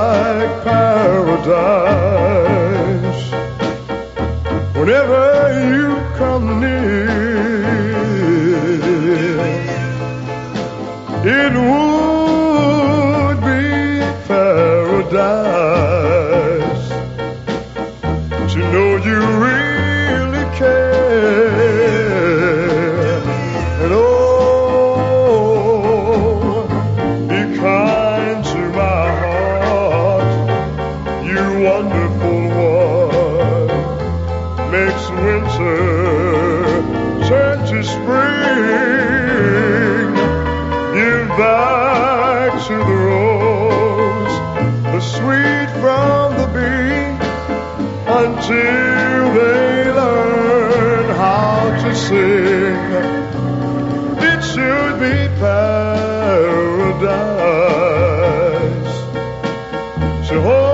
like paradise. Whenever you come near, it would be paradise to know you really care. And oh, be kind to my heart, you wonderful one. Makes winter turn to spring. Give back to the rose the sweet from the bee, until they learn how to sing. It should be paradise. So